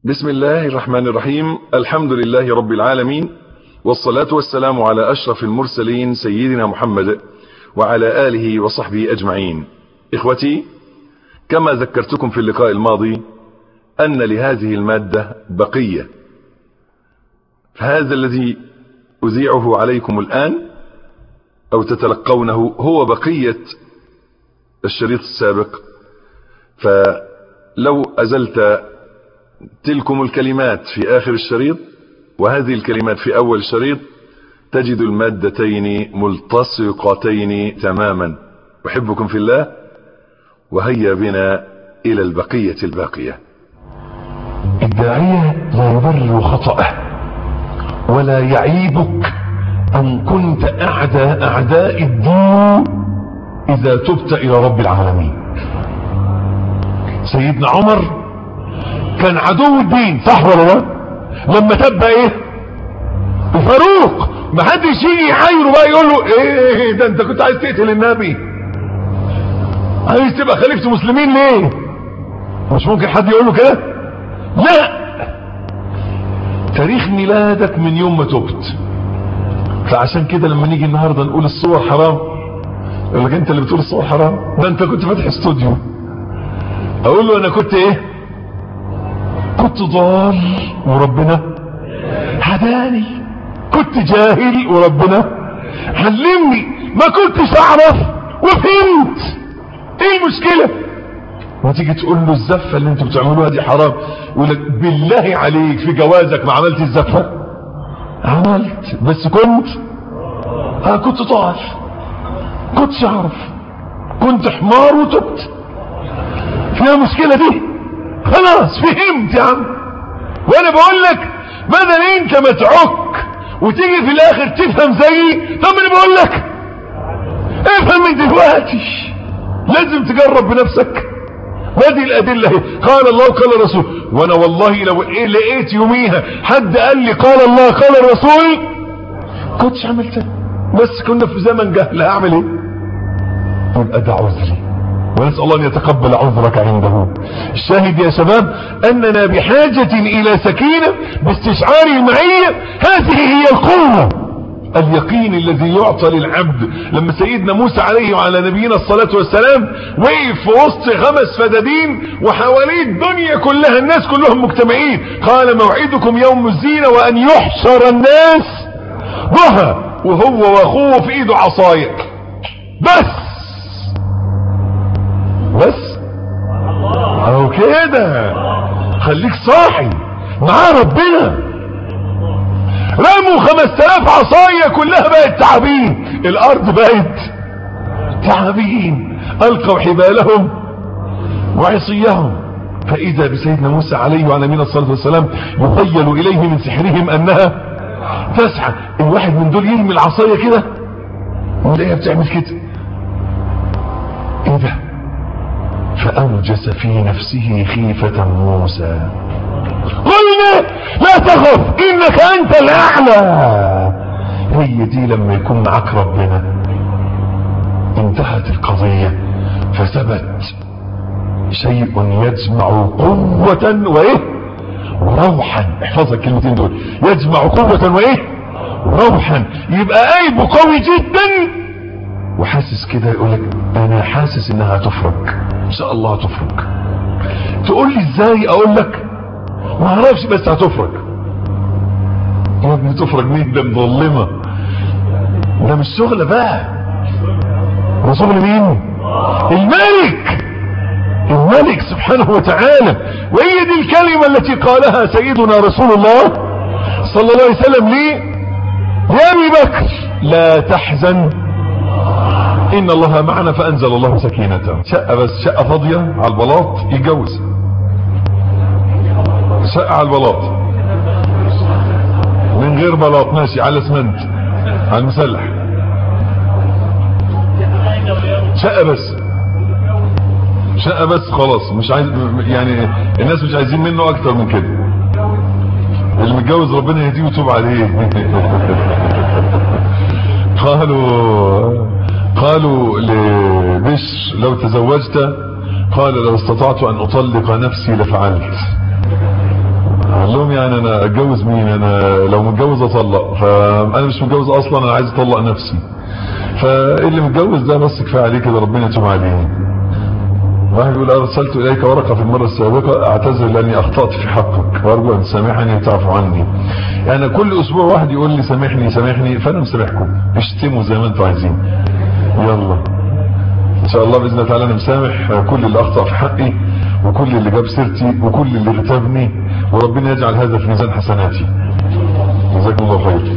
بسم الله الرحمن الرحيم. الحمد لله رب العالمين، والصلاة والسلام على أشرف المرسلين سيدنا محمد وعلى آله وصحبه أجمعين. إخوتي، كما ذكرتكم في اللقاء الماضي أن لهذه المادة بقية، فهذا الذي أذيعه عليكم الآن أو تتلقونه هو بقية الشريط السابق. فلو أزلت تلكم الكلمات في آخر الشريط وهذه الكلمات في أول الشريط تجد المادتين ملتصقتين تماما. أحبكم في الله، وهيا بنا إلى البقية الباقية. الداعية لا يبرر خطأه ولا يعيبك أن كنت أعدى أعداء الدين إذا تبت إلى رب العالمين. سيدنا عمر كان عدو الدين، صح ولا لا؟ لما تبقى ايه الفاروق، ما حدش يجي يحايره بقى يقول له ايه ده انت كنت عايز تقتل النبي، عايز تبقى خليفة المسلمين ليه؟ مش ممكن حد يقول له كده؟ لا، تاريخ ميلادك من يوم ما تبت. فعشان كده لما نيجي النهارده نقول الصور حرام، يقول لك انت اللي بتقول الصور حرام، ده انت كنت فاتح استوديو. اقول له انا كنت ايه؟ كنت ضال وربنا هداني، كنت جاهل وربنا علمني، ما كنتش اعرف وفهمت. ايه المشكلة؟ وتيجي تقول له الزفة اللي انتوا بتعملوها دي حرام، يقول لك بالله عليك في جوازك ما عملت الزفة؟ عملت، بس كنت ضال، كنتش اعرف، كنت حمار وتبت. فيها مشكلة دي؟ خلاص فهمت يا عم. وانا بقول لك بدل انت ما تعك وتيجي في الاخر تفهم زيي، طب انا بقول لك افهم من دلوقتي، لازم تجرب بنفسك. وادي الادله اهي، قال الله قال الرسول. وانا والله لو لقيت يوميها حد قال لي قال الله قال الرسول كنتش عملتها، بس كنا في زمن جهل، هعمل ايه؟ يبقى ده عذري، ونسأل الله أن يتقبل عذرك عنده. الشاهد يا شباب أننا بحاجة إلى سكينة باستشعار المعية. هذه هي القوة، اليقين الذي يعطى للعبد. لما سيدنا موسى عليه وعلى نبينا الصلاة والسلام وقف في وسط 5 فدادين وحواليه الدنيا كلها، الناس كلهم مجتمعين، قال موعدكم يوم الزينة وأن يحشر الناس ضحى، وهو واخوه في ايده عصاية بس اهو كده. خليك صاحي مع ربنا. رموا 5000 عصاية كلها بقت تعابين، الارض بقت تعابين. القوا حبالهم وعصيهم، فاذا بسيدنا موسى عليه وعلى نبينا الصلاة والسلام يخيل اليه من سحرهم انها تسعى. الواحد من دول يرمي العصاية كده ولاقيها بتعمل كده، ايه ده؟ فأوجس في نفسه خيفة موسى. قلنا لا تخف إنك أنت الأعلى. هي دي لما يكون معك ربنا انتهت القضية، فثبت شيء يجمع قوة وإيه روحا. احفظ الكلمتين دول، يجمع قوة وإيه روحا. يبقى قلبه قوي جدا وحاسس كده، يقولك انا حاسس انها تفرج، ان شاء الله تفرج. تقول لي ازاي؟ اقول لك ما اعرفش، بس هتفرج. يا ابني تفرج مين؟ ده مظلمة، ده مش شغل بقى، ده شغل مين؟ الملك سبحانه وتعالى. وهي دي الكلمة التي قالها سيدنا رسول الله صلى الله عليه وسلم ليه؟ يا ابي بكر لا تحزن إن الله معنا، فأنزل الله سكينته. شقة بس، شقة فاضية على البلاط يتجوز، شقة على البلاط من غير بلاط ماشي، على اسمنت على المسلح، شقة بس خلاص. مش عايز يعني، الناس مش عايزين منه أكتر من كده. اللي متجوز ربنا يهديه ويتوب عليه. قالوا لبشر لو تزوجت، قال لو استطعت ان اطلق نفسي لفعلت. انا اتجوز مين؟ انا لو متجوز اطلق، فانا مش متجوز اصلا، انا عايز اطلق نفسي. فاللي متجوز ده بس كفايه عليه كده، ربنا يتوب عليه. واحد يقول ارسلت اليك ورقه في المره السابقه اعتذر لاني اخطات في حقك وارجو ان تسامحني وتعفو عني. يعني كل اسبوع واحد يقول لي سامحني سامحني، فانا مسامحكم، اشتموا زي ما انتم عايزين. يلا ان شاء الله باذن الله تعالى انا مسامح كل اللي اخطا في حقي وكل اللي جاب سيرتي وكل اللي اغتابني، وربنا يجعل هذا في ميزان حسناتي. جزاكم الله خير.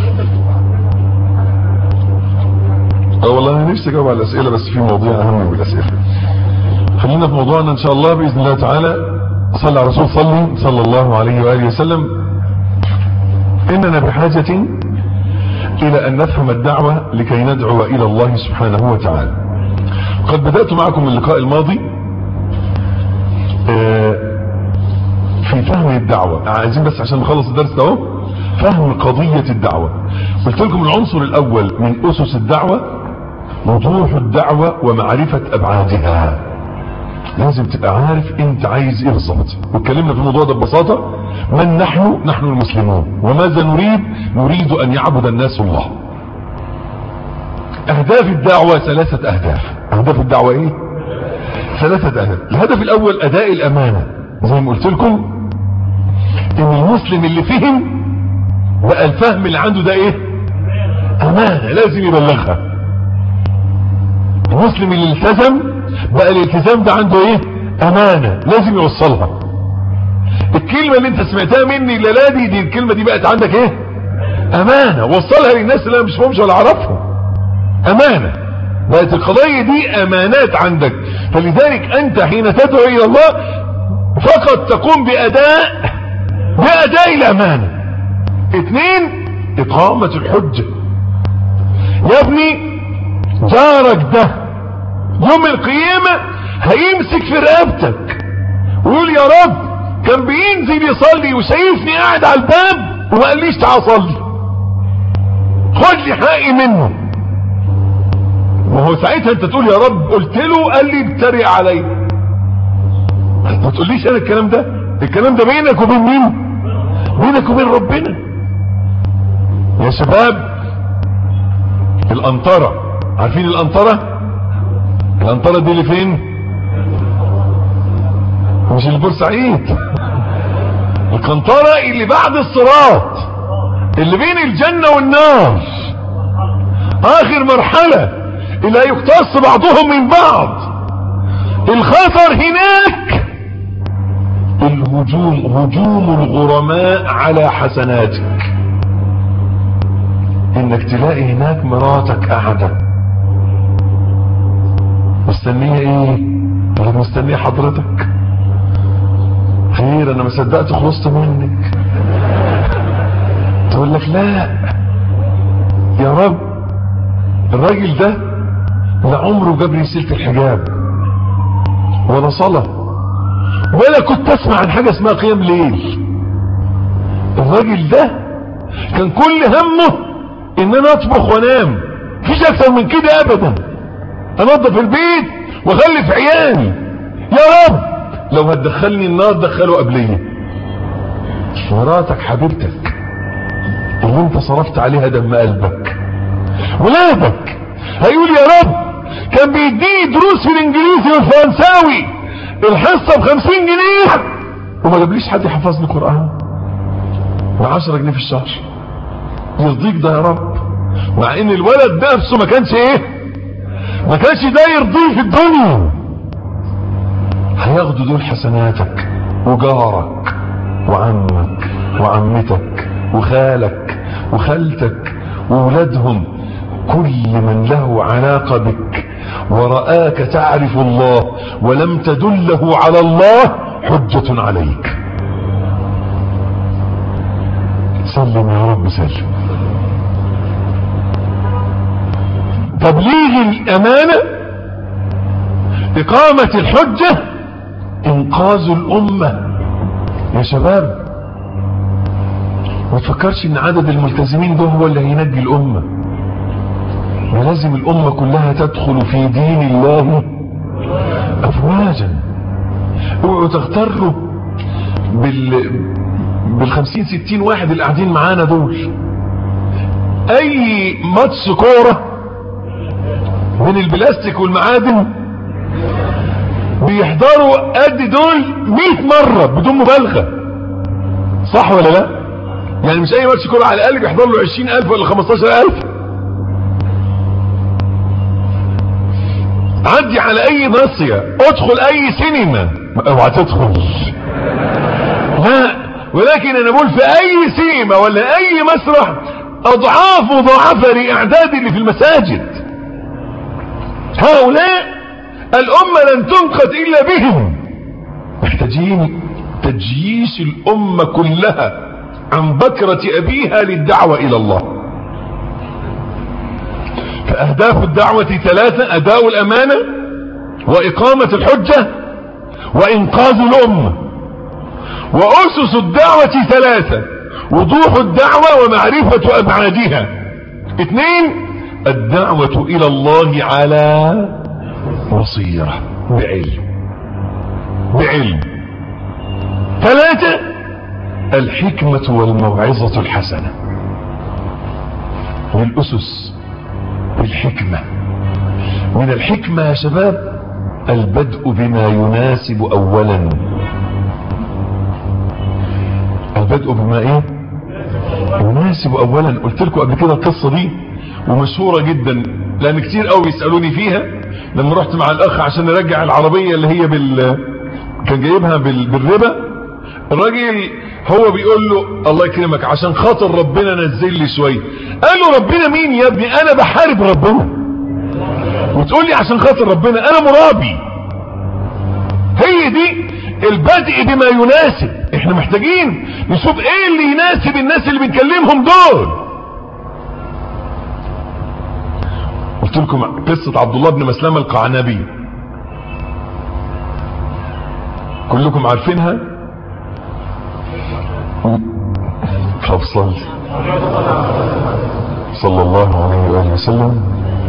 والله انا نفسي اجاوب على الاسئله بس في مواضيع اهم من الاسئله. خلينا في موضوعنا ان شاء الله باذن الله تعالى. صلى على الرسول صلى الله عليه واله وسلم. اننا بحاجه الى ان نفهم الدعوه لكي ندعو الى الله سبحانه وتعالى. قد بدات معكم اللقاء الماضي في فهم الدعوه، عايزين بس عشان نخلص الدرس ده اهو فهم قضيه الدعوه. قلت لكم العنصر الاول من اسس الدعوه وضوح الدعوه ومعرفه ابعادها. لازم تبقى عارف انت عايز ايه بالظبط. واتكلمنا في الموضوع ده ببساطه. من نحن المسلمون، وماذا نريد ان يعبد الناس الله. اهداف الدعوه ثلاثه اهداف. اهداف الدعوه ايه؟ ثلاثه اهداف. الهدف الاول اداء الامانه، زي ما قلت لكم ان المسلم اللي فهم بقى الفهم اللي عنده ده ايه؟ امانه، لازم يبلغها. المسلم اللي التزم بقى الالتزام ده عنده ايه؟ امانه، لازم يوصلها. الكلمه اللي انت سمعتها مني الليله دي الكلمه دي بقت عندك ايه؟ امانه، وصلها للناس اللي انا مش فاهمش ولا اعرفهم. امانه، بقت القضيه دي امانات عندك. فلذلك انت حين تدعو الى الله فقط تقوم باداء الامانه. اثنين، اقامه الحجه. يا ابني جارك ده يوم القيامة هيمسك في رقبتك ويقول يا رب كان بينزل يصلي وشايفني قاعد على الباب وما قاليش تعال صلي، خد لي حقي منه. وهو ساعتها انت تقول يا رب قلت له قال لي بتريق عليا. ما تقوليش انا الكلام ده بينك وبين مين؟ بينك وبين ربنا. يا شباب القنطرة، عارفين القنطرة؟ القنطرة دي اللي فين؟ مش اللي بورسعيد. القنطرة اللي بعد الصراط، اللي بين الجنة والنار، اخر مرحلة اللي هيقتص بعضهم من بعض. الخطر هناك هجوم الغرماء على حسناتك. انك تلاقي هناك مراتك قاعدة مستنية ايه؟ مستنية حضرتك. خير انا ما صدقت خلصت منك. تقول لك لا يا رب الراجل ده لا عمره جاب لي سيرة الحجاب ولا صلاة ولا كنت اسمع عن حاجة اسمها قيام ليل. الراجل ده كان كل همه ان انا اطبخ وانام، مفيش اكتر من كده ابدا. انظف البيت واخلف عيالي. يا رب لو هتدخلني النار دخله قبليه. مراتك حبيبتك اللي انت صرفت عليها دم قلبك. ولادك هيقول يا رب كان بيديني دروس في الانجليزي والفرنساوي الحصة ب50 جنيه وما جابليش حد يحفظني قرآن ب10 جنيه في الشهر. يرضيك ده يا رب؟ مع ان الولد نفسه ما كانش ده يرضيه في الدنيا. هياخدوا دول حسناتك وجارك وعمك وعمتك وخالك وخالتك وولادهم، كل من له علاقة بك ورآك تعرف الله ولم تدله على الله حجة عليك. سلم يا رب سلم. تبليغ الأمانة، إقامة الحجة، إنقاذ الأمة. يا شباب ما تفكرش ان عدد الملتزمين ده هو اللي هينجي الأمة. ولازم الأمة كلها تدخل في دين الله أفواجا. اوعوا تغتروا بالخمسين 60 واحد اللي قاعدين معانا دول، اي ماتش كورة من البلاستيك والمعادن بيحضروا قد دول 100 مرة بدون مبالغة. صح ولا لا؟ يعني مش اي ماتش كورة على الاقل بيحضر له 20,000 ولا 15,000. عدي على اي ناصية، ادخل اي سينما، اوعى تدخل، لا، ولكن انا بقول في اي سينما ولا اي مسرح اضعاف مضاعفة لاعداد اللي في المساجد. هؤلاء الامة لن تنقذ الا بهم. محتاجين تجييش الامة كلها عن بكرة ابيها للدعوة الى الله. فاهداف الدعوة 3: اداء الامانة، واقامة الحجة، وانقاذ الامة. واسس الدعوة 3: وضوح الدعوة ومعرفة ابعادها. 2: الدعوة الى الله على بصيرة، بعلم. 3: الحكمة والموعظة الحسنة. والاسس بالحكمة. من الحكمة يا شباب البدء بما يناسب اولا. البدء بما ايه يناسب اولا. قلت لكم قبل كده القصة دي ومشهورة جدا، لان كتير قوي بيسألوني فيها. لما رحت مع الاخ عشان نرجع العربية اللي هي كان جايبها بالربا، الراجل هو بيقول له الله يكرمك عشان خاطر ربنا نزل لي شوية. قال له ربنا مين يا ابني؟ انا بحارب ربنا وتقول لي عشان خاطر ربنا؟ انا مرابي. هي دي البدء بما يناسب. احنا محتاجين نشوف ايه اللي يناسب الناس اللي بنكلمهم دول. قلت لكم قصة عبد الله بن مسلمة القعنبي، كلكم عارفينها. طب صلى الله عليه وآله وسلم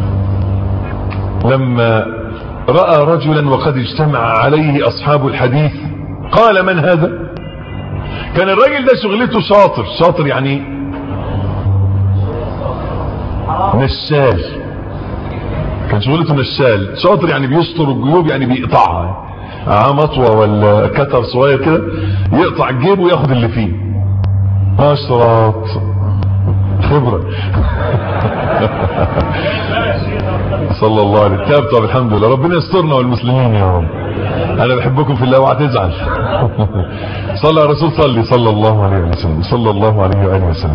لما رأى رجلا وقد اجتمع عليه أصحاب الحديث قال: من هذا؟ كان الراجل ده شغلته شاطر يعني نشال. كان شغلته نشال. شاطر يعني بيشطر الجيوب، يعني بيقطعها. مطوة ولا كتر صغير كده يقطع الجيب وياخد اللي فيه. اشرط خبرة. صلى الله عليه وسلم. طب الحمد لله، ربنا يسترنا والمسلمين يا رب. انا بحبكم في الله وهتزعل. صلى على الرسول، صلى الله عليه وسلم، صلى الله عليه وآله وسلم.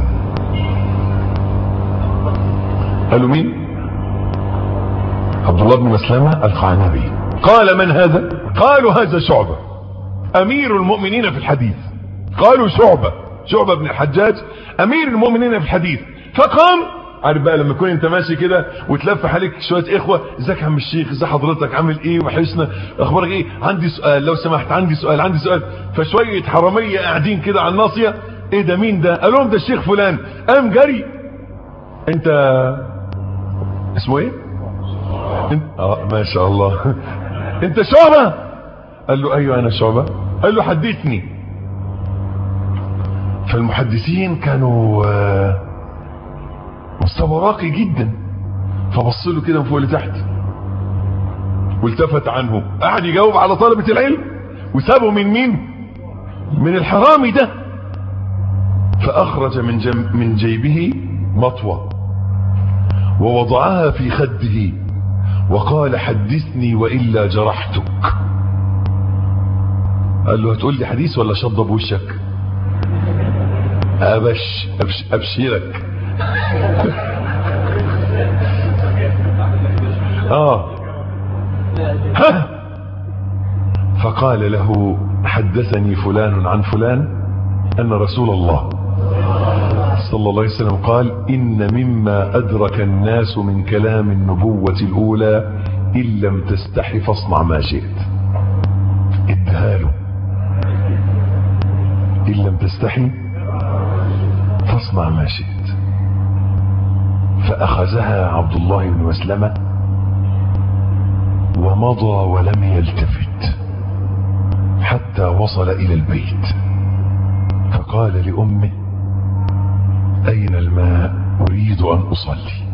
قالوا مين؟ عبد الله بن مسلمة القعنبي. قال: من هذا؟ قالوا: هذا شعبة امير المؤمنين في الحديث. قالوا: شعبة بن الحجاج امير المؤمنين في الحديث. فقام. عارف بقى لما تكون انت ماشي كده وتلف عليك شويه اخوه: ازيك يا عم الشيخ، ازي حضرتك، عامل ايه، وحشنا، اخبارك ايه، عندي سؤال لو سمحت، عندي سؤال. فشويه حراميه قاعدين كده على الناصيه: ايه ده، مين ده؟ قال لهم: ده الشيخ فلان. قام جري: انت اسمه ايه؟ ما شاء الله. انت شعبة؟ قال له: ايوه انا شعبة. قال له: حدثني. فالمحدثين كانوا مستوى راقي جدا، فبص له كده من فوق لتحت والتفت عنه. قعد يجاوب على طلبة العلم وسابه من مين؟ من الحرامي ده. فاخرج من جيبه مطوة ووضعها في خده وقال: حدثني وإلا جرحتك. قال له: هتقول لي حديث ولا شضب وشك؟ أبشرك. فقال له: حدثني فلان عن فلان أن رسول الله صلى الله عليه وسلم قال: إن مما أدرك الناس من كلام النبوة الأولى: إن لم تستحي فاصنع ما شئت. ادهاله: إن لم تستحي فاصنع ما شئت. فأخذها عبد الله بن مسلمة ومضى ولم يلتفت حتى وصل إلى البيت. فقال: فقال لأمه أين الماء؟ أريد أن أصلي.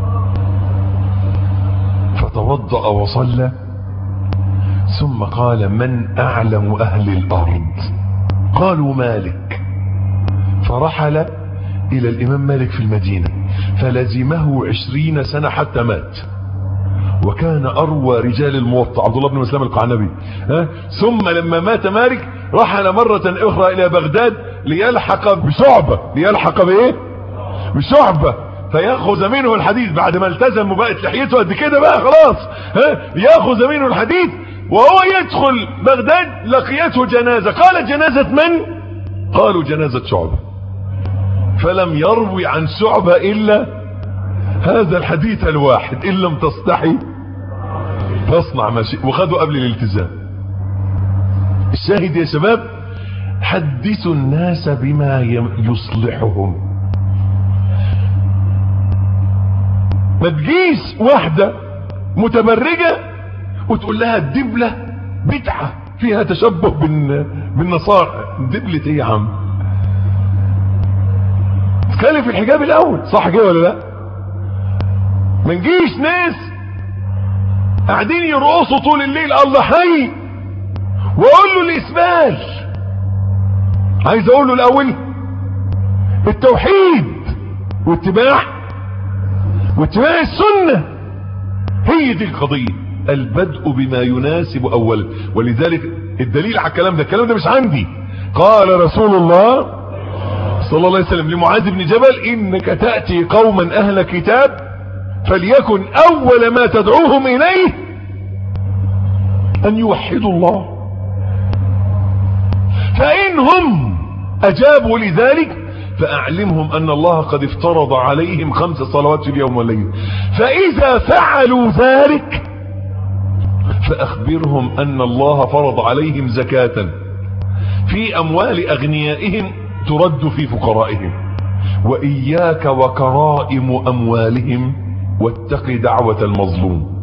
فتوضأ وصلى، ثم قال من أعلم أهل الأرض؟ قالوا مالك. فرحل إلى الإمام مالك في المدينة فلزمه 20 سنة حتى مات، وكان أروى رجال الموطأ عبد الله بن مسلم القعنبي. ثم لما مات مالك رحل مرة أخرى إلى بغداد ليلحق بشعبة. ليلحق بإيه؟ بشعبة، فيأخذ منه الحديث بعد ما التزم وبقت لحيته قد كده بقى خلاص. يأخذ منه الحديث. وهو يدخل بغداد لقيته جنازة. قال جنازة من؟ قالوا جنازة شعبة. فلم يروي عن شعبة إلا هذا الحديث الواحد: إن لم تستحي فاصنع ما شئت. وخدوا قبل الالتزام. الشاهد يا شباب، حدثوا الناس بما يصلحهم. ما تجيش واحدة متبرجة وتقول لها الدبلة بدعة فيها تشبه بالنصارى. دبلة ايه يا عم؟ تتكلم في الحجاب الاول، صح كده ولا لا؟ ما نجيش ناس قاعدين يرقصوا طول الليل الله حي واقول له الاسبال. عايز اقول له الاول التوحيد واتباع السنة. هي دي القضية، البدء بما يناسب اولا. ولذلك الدليل على الكلام ده مش عندي. قال رسول الله صلى الله عليه وسلم لمعاذ بن جبل: انك تأتي قوما اهل كتاب فليكن اول ما تدعوهم اليه ان يوحدوا الله، فانهم اجابوا لذلك فاعلمهم ان الله قد افترض عليهم 5 صلوات في اليوم والليل، فاذا فعلوا ذلك فاخبرهم ان الله فرض عليهم زكاة في اموال اغنيائهم ترد في فقرائهم، واياك وكرائم اموالهم واتق دعوة المظلوم.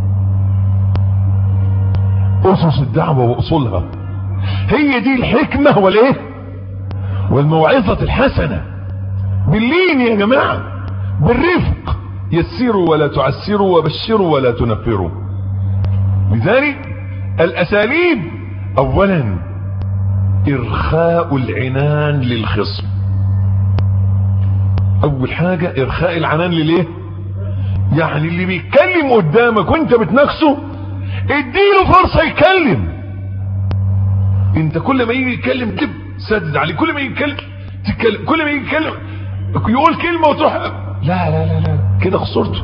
اسس الدعوة واصولها هي دي الحكمة والايه والموعظة الحسنة. باللين يا جماعة، بالرفق، يسروا ولا تعسروا وبشروا ولا تنفروا. لذلك الاساليب: اولا ارخاء العنان للخصم. اول حاجة ارخاء العنان لليه؟ يعني اللي بيتكلم قدامك وانت بتناقشه اديله فرصة يتكلم. انت كل ما يجي يتكلم تب سدد عليه، كل ما يجي يتكلم تتكلم، كل ما يجي يتكلم يقول كلمة وتروح لا لا لا لا، كده خسرته.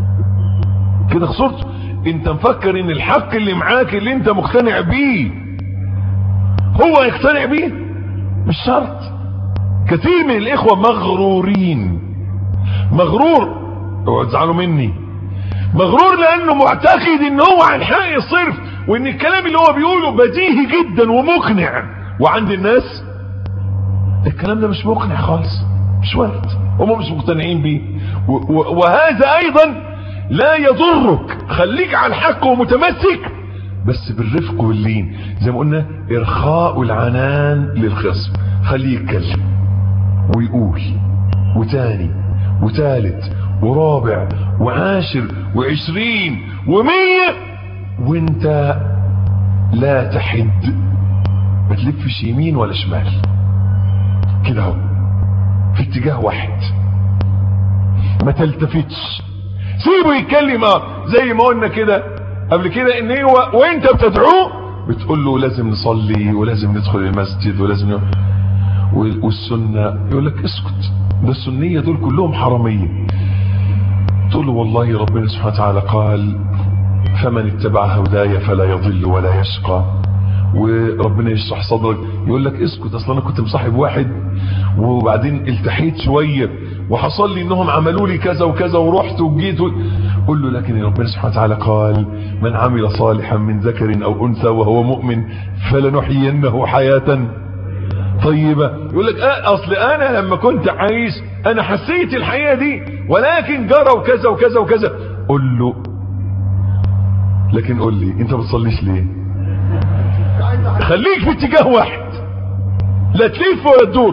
انت مفكر ان الحق اللي معاك اللي انت مقتنع بيه هو يقتنع بيه؟ مش شرط. كثير من الاخوة مغرورين. مغرور، اوعوا تزعلوا مني، مغرور لانه معتقد ان هو عن حق صرف، وان الكلام اللي هو بيقوله بديهي جدا ومقنع، وعند الناس الكلام ده مش مقنع خالص، مش وارد، هم مش مقتنعين بيه. وهذا ايضا لا يضرك. خليك على الحق ومتمسك، بس بالرفق واللين. زي ما قلنا ارخاء العنان للخصم، خليه يتكلم ويقول وتاني وتالت ورابع وعاشر و20 و100، وانت لا تحد، ما تلفش يمين ولا شمال، كده اهو في اتجاه واحد، ما تلتفتش، سيبه يتكلم. زي ما قلنا كده قبل كده ان هو وانت بتدعوه بتقول له لازم نصلي ولازم ندخل المسجد ولازم والسنة، يقول لك اسكت، ده السنية دول كلهم حرامية. تقول له والله ربنا سبحانه وتعالى قال: فمن اتبع هدايا فلا يضل ولا يشقى، وربنا يشرح صدرك. يقول لك اسكت، اصلا انا كنت مصاحب واحد وبعدين التحيت شوية وحصل لي انهم عملوا لي كذا وكذا ورحت وجيت قل له لكن ربنا سبحانه وتعالى قال: من عمل صالحا من ذكر او انثى وهو مؤمن فلنحيينه حياة طيبة. يقول لك اصل انا لما كنت عايش انا حسيت الحياة دي، ولكن جرى وكذا وكذا وكذا. قل له لكن قل لي انت بتصليش ليه؟ خليك في اتجاه واحد، لا تلف ولا تدور.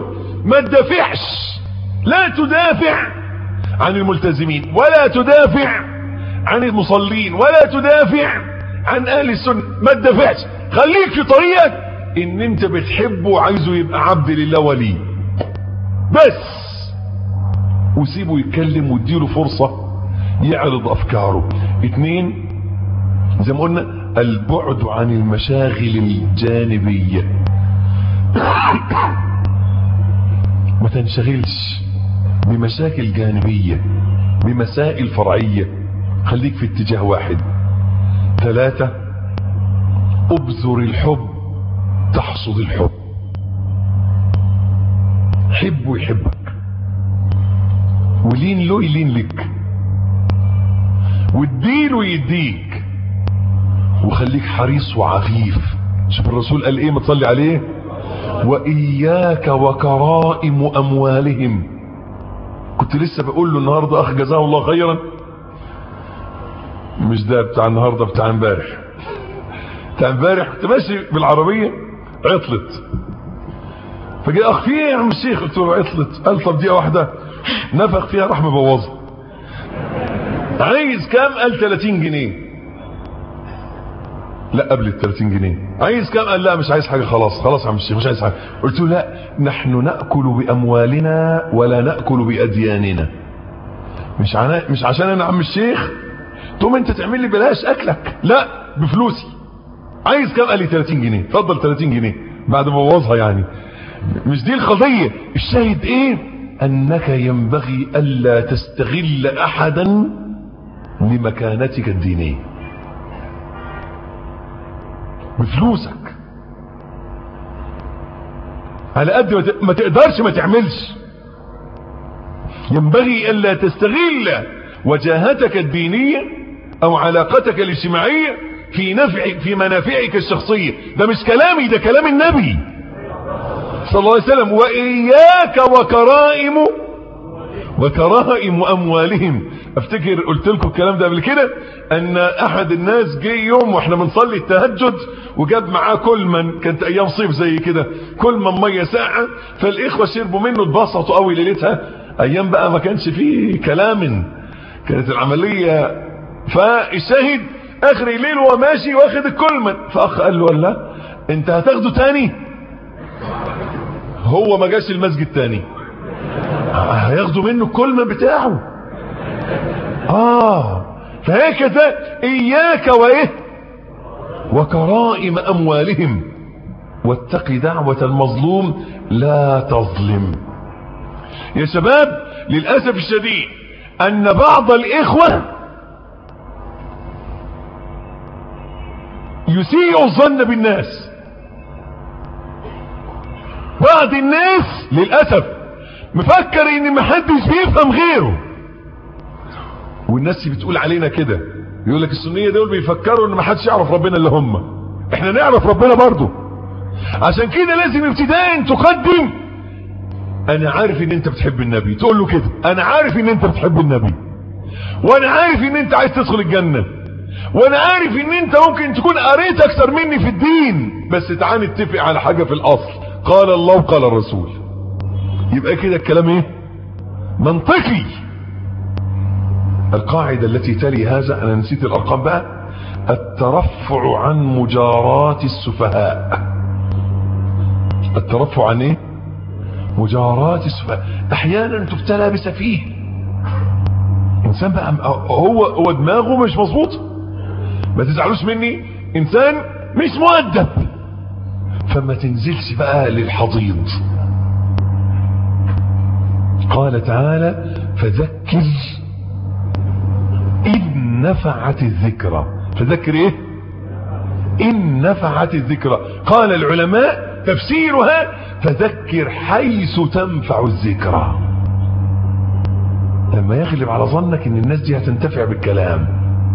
ما تدافعش، لا تدافع عن الملتزمين ولا تدافع عن المصلين ولا تدافع عن اهل السنة، ما تدافعش، خليك في طريقك ان انت بتحبه وعايزه يبقى عبد لله ولي بس، وسيبه يتكلم واديله فرصة يعرض افكاره. 2 زي ما قلنا البعد عن المشاغل الجانبية. ما تنشغلش بمشاكل جانبية، بمسائل فرعية، خليك في اتجاه واحد. 3 ابذر الحب تحصد الحب. حب ويحبك، ولين له يلين لك، واديله يديك، وخليك حريص وعفيف. شوف الرسول قال ايه، ما تصلي عليه، واياك وكرائم اموالهم. كنت لسه بقول له النهارده اخ جزاه الله خيرا، مش ده بتاع النهارده، بتاع امبارح. بتاع امبارح كنت ماشي بالعربيه عطلت، فجاء اخ فيه يا عم الشيخ، قلت له عطلت. قال طب دقيقه واحده، نفخ فيها راح مبوظها. عايز كام؟ قال 30 جنيه. لا قبل ال 30 جنيه. عايز كام؟ قال لا مش عايز حاجه، خلاص يا عم الشيخ مش عايز حاجه. قلت له لا، نحن ناكل باموالنا ولا ناكل بادياننا. مش عشان انا عم الشيخ تقوم انت تعمل لي بلاش اكلك، لا بفلوسي. عايز كام؟ قال لي 30 جنيه. اتفضل 30 جنيه بعد ما بوظها يعني. مش دي القضيه، الشاهد ايه؟ انك ينبغي الا تستغل احدا لمكانتك الدينيه بفلوسك. على قد ما تقدرش ما تعملش. ينبغي الا تستغل وجاهتك الدينيه او علاقتك الاجتماعيه في منافعك الشخصيه. ده مش كلامي، ده كلام النبي صلى الله عليه وسلم. واياك وكرائم اموالهم. افتكر قلت لكم الكلام ده قبل كده، ان احد الناس جه يوم واحنا بنصلي التهجد وجاب معاه كلمن، كانت ايام صيف زي كده، كلمن ميه ساقعه، فالاخوه شربوا منه اتبسطوا قوي ليلتها. ايام بقى ما كانش فيه كلام، كانت العمليه. فالشاهد اخر الليل وهو ماشي واخد الكلمن، فاخ قال له لا انت هتاخده تاني؟ هو ما جاش المسجد تاني، هياخدوا منه الكلمن بتاعه. فهكذا اياك وكرائم اموالهم، واتق دعوة المظلوم لا تظلم. يا شباب للأسف الشديد ان بعض الاخوة يسيء الظن بالناس. بعض الناس للأسف مفكر ان محدش بيفهم غيره، والناس بتقول علينا كده، يقول لك السنية دول بيفكروا ان محدش يعرف ربنا الا هم. احنا نعرف ربنا برضو، عشان كده لازم ابتداء تقدم انا عارف ان انت بتحب النبي، تقول له كده انا عارف ان انت بتحب النبي، وانا عارف ان انت عايز تدخل الجنة، وانا عارف ان انت ممكن تكون قريت اكثر مني في الدين، بس تعال نتفق على حاجة في الاصل، قال الله وقال الرسول. يبقى كده الكلام ايه؟ منطقي. القاعدة التي تلي هذا، انا نسيت الارقام بقى، الترفع عن مجاراة السفهاء. الترفع عن ايه؟ مجاراة السفهاء. احيانا تبتلى بسفيه، انسان بقى هو دماغه مش مظبوط، ما تزعلوش مني، انسان مش مؤدب، فما تنزلش بقى للحضيض. قال تعالى فذكر إن نفعت الذكرى. فذكر ايه؟ إن نفعت الذكرى. قال العلماء تفسيرها فذكر حيث تنفع الذكرى. لما يغلب على ظنك ان الناس دي هتنتفع بالكلام،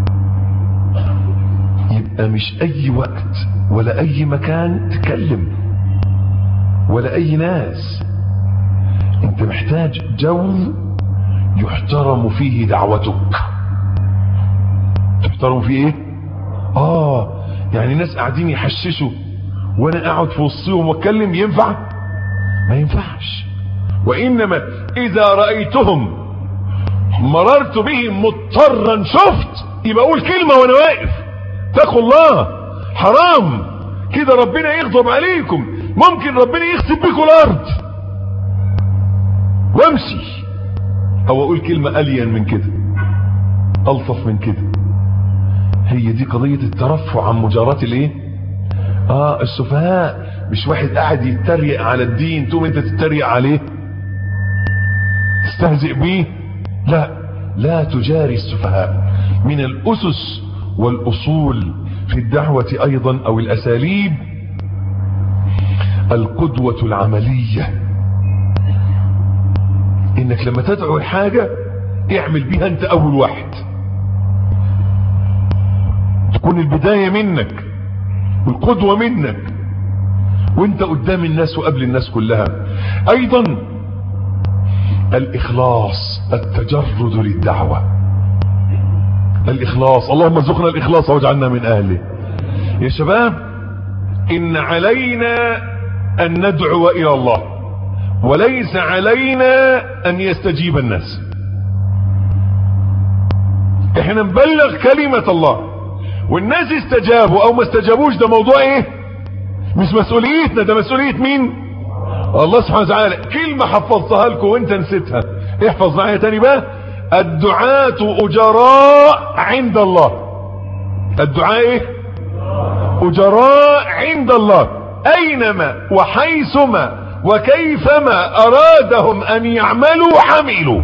يبقى مش اي وقت ولا اي مكان تكلم ولا اي ناس. انت محتاج جو يحترم فيه دعوتك. تحترم فيه ايه؟ يعني ناس قاعدين يحششوا وانا قاعد في وسطهم واتكلم، ينفع؟ ما ينفعش. وإنما إذا رأيتهم مررت بهم مضطرا شفت، يبقى أقول كلمة وأنا واقف: اتقوا الله، حرام كده ربنا يغضب عليكم، ممكن ربنا يخسف بكم الأرض، وامشي. أو أقول كلمة ألين من كده، ألطف من كده. هي دي قضية الترفع عن مجاراة الايه؟ السفهاء. مش واحد قاعد يتريق على الدين تقوم انت تتريق عليه تستهزئ بيه. لا تجاري السفهاء. من الأسس والأصول في الدعوة أيضا أو الأساليب القدوة العملية. إنك لما تدعو حاجة اعمل بيها أنت أول واحد، تكون البداية منك والقدوة منك وانت قدام الناس وقبل الناس كلها. أيضا الإخلاص، التجرد للدعوة، الإخلاص. اللهم ارزقنا الإخلاص واجعلنا من أهله. يا شباب، إن علينا أن ندعو إلى الله، وليس علينا أن يستجيب الناس. احنا نبلغ كلمة الله، والناس استجابوا أو ما استجابوش ده موضوع ايه؟ مش مسؤوليتنا، ده مسؤولية مين؟ الله سبحانه وتعالى. كلمة حفظتها لكم وانت نسيتها، احفظ معايا تاني بقى: الدعاة أجراء عند الله. الدعاء ايه؟ أجراء عند الله، أينما وحيثما وكيفما أرادهم أن يعملوا عملوا،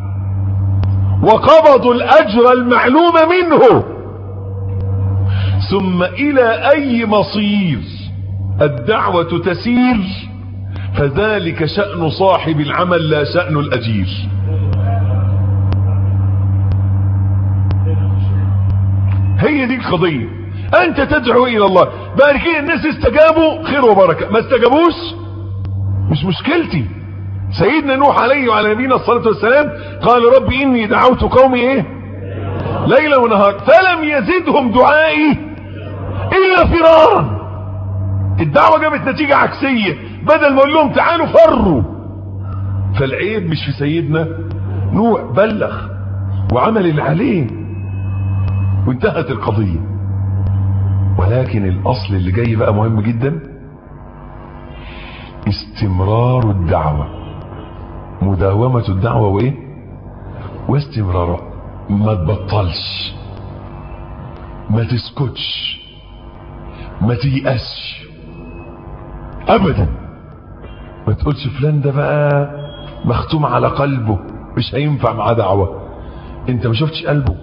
وقبضوا الأجر المعلوم منه، ثم إلى أي مصير الدعوة تسير فذلك شأن صاحب العمل لا شأن الأجير. هي دي القضية. أنت تدعو إلى الله، باركين الناس استجابوا خير وبركة، ما استجابوش مش مشكلتي. سيدنا نوح عليه وعلى نبينا الصلاة والسلام قال: رب إني دعوت قومي ايه؟ ليلا ونهار فلم يزدهم دعائي إلا فرارا. الدعوة جابت نتيجة عكسية، بدل ما اقول لهم تعالوا فروا. فالعيب مش في سيدنا نوح، بلغ وعمل اللي عليه وانتهت القضية. ولكن الأصل اللي جاي بقى مهم جدا: استمرار الدعوة، مداومة الدعوة وايه؟ واستمرارها. ما تبطلش، ما تسكتش، ما تيأسش ابدا. ما تقولش فلان ده بقى مختوم على قلبه مش هينفع معاه دعوة. انت ما شفتش قلبه،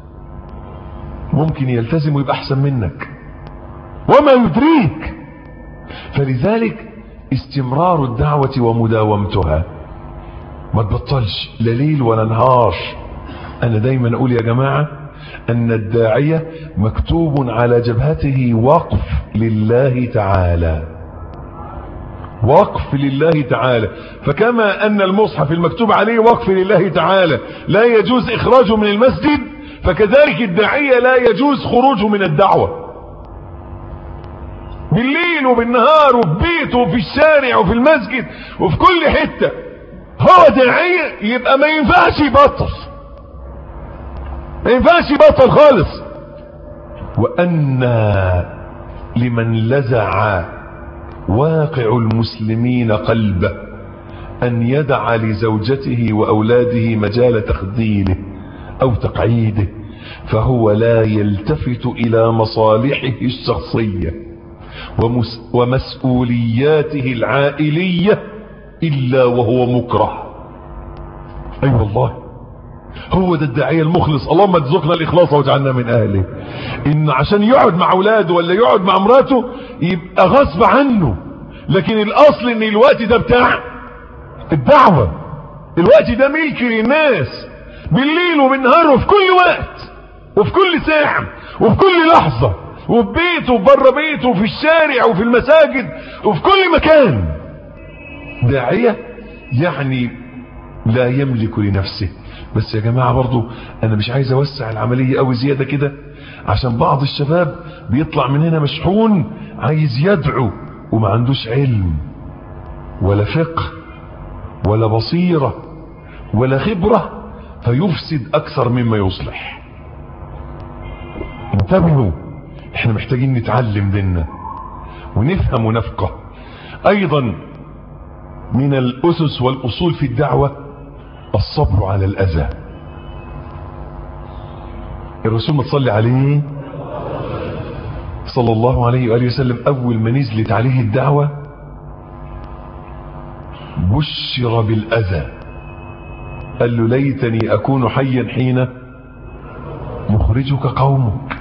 ممكن يلتزم ويبقى احسن منك وما يدريك. فلذلك استمرار الدعوة ومداومتها، ما تبطلش لا ليل ولا نهار. انا دايما اقول يا جماعة ان الداعية مكتوب على جبهته وقف لله تعالى، وقف لله تعالى. فكما ان المصحف المكتوب عليه وقف لله تعالى لا يجوز اخراجه من المسجد، فكذلك الداعية لا يجوز خروجه من الدعوة. بالليل وبالنهار وفي بيته وفي الشارع وفي المسجد وفي كل حتة هو داعية، يبقى ما ينفعش يبطل، ما ينفعش يبطل خالص. وأن لمن لزع واقع المسلمين قلبه أن يدع لزوجته وأولاده مجال تخذيله أو تقعيده، فهو لا يلتفت إلى مصالحه الشخصية ومسؤولياته العائلية إلا وهو مكره. أي والله، هو ده الداعية المخلص. اللهم ارزقنا الإخلاص واجعلنا من أهله. إن عشان يقعد مع أولاده ولا يقعد مع امراته يبقى غصب عنه، لكن الأصل إن الوقت ده بتاع الدعوة، الوقت ده ملك للناس، بالليل وبالنهار وفي كل وقت وفي كل ساعة وفي كل لحظة، وفي بيته وبره بيته وفي الشارع وفي المساجد وفي كل مكان. داعية يعني لا يملك لنفسه. بس يا جماعة برضو انا مش عايز اوسع العملية قوي زيادة كده، عشان بعض الشباب بيطلع من هنا مشحون عايز يدعو وما عندوش علم ولا فقه ولا بصيرة ولا خبرة، فيفسد اكثر مما يصلح. انتبهوا، احنا محتاجين نتعلم ديننا ونفهم ونفقه. ايضا من الاسس والاصول في الدعوة الصبر على الاذى. الرسول متصلي عليه صلى الله عليه وآله وسلم اول ما نزلت عليه الدعوة بشر بالاذى، قال له ليتني اكون حيا حين مخرجك قومك.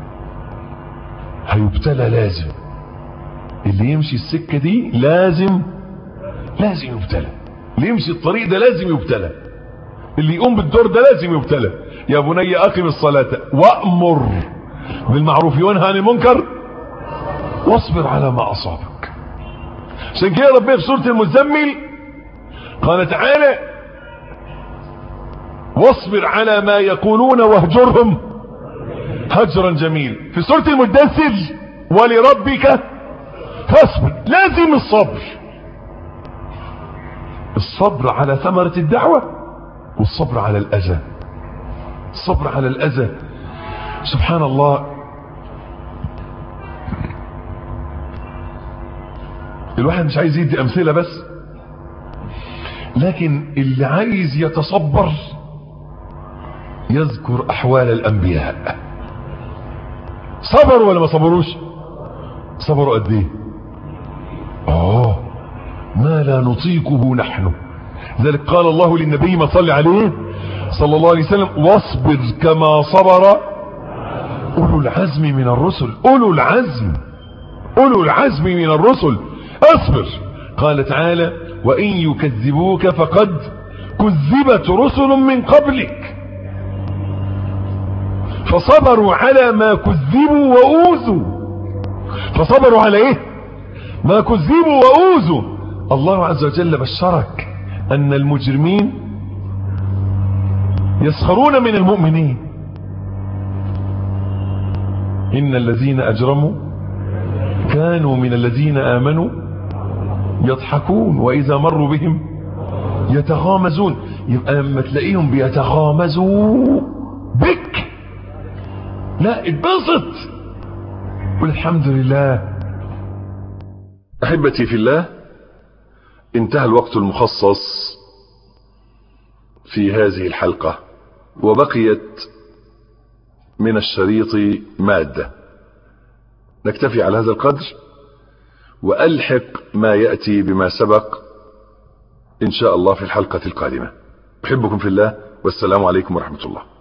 هيبتلى، لازم اللي يمشي السكة دي لازم يبتلى، اللي يمشي الطريق ده لازم يبتلى، اللي يقوم بالدور ده لازم يبتلى. يا بني اقم الصلاة وأمر بالمعروف وانهى عن المنكر واصبر على ما اصابك. عشان كده ربنا في سورة المزمل قال تعالى واصبر على ما يقولون واهجرهم هجرا جميل. في سورة المدثر ولربك فاصبر. لازم الصبر على ثمرة الدعوة، والصبر على الأذى. الصبر على الأذى، سبحان الله. الواحد مش عايز يدي أمثلة بس، لكن اللي عايز يتصبر يذكر أحوال الأنبياء. صبروا ولا ما صبروش؟ صبروا قد ايه؟ ما لا نطيقه نحن. ذلك قال الله للنبي ما صلى عليه صلى الله عليه وسلم واصبر كما صبر أولو العزم من الرسل. أولو العزم من الرسل، اصبر. قال تعالى وإن يكذبوك فقد كذبت رسل من قبلك فصبروا على ما كذبوا وأوذوا. فصبروا على ايه؟ ما كذبوا وأوذوا. الله عز وجل بشرك أن المجرمين يسخرون من المؤمنين. إن الذين أجرموا كانوا من الذين آمنوا يضحكون وإذا مروا بهم يتغامزون. يبقى لما تلاقيهم بيتغامزوا بك لا اتبسط، قل الحمد لله. أحبتي في الله، انتهى الوقت المخصص في هذه الحلقة وبقيت من الشريط مادة. نكتفي على هذا القدر وألحق ما يأتي بما سبق إن شاء الله في الحلقة القادمة. أحبكم في الله، والسلام عليكم ورحمة الله.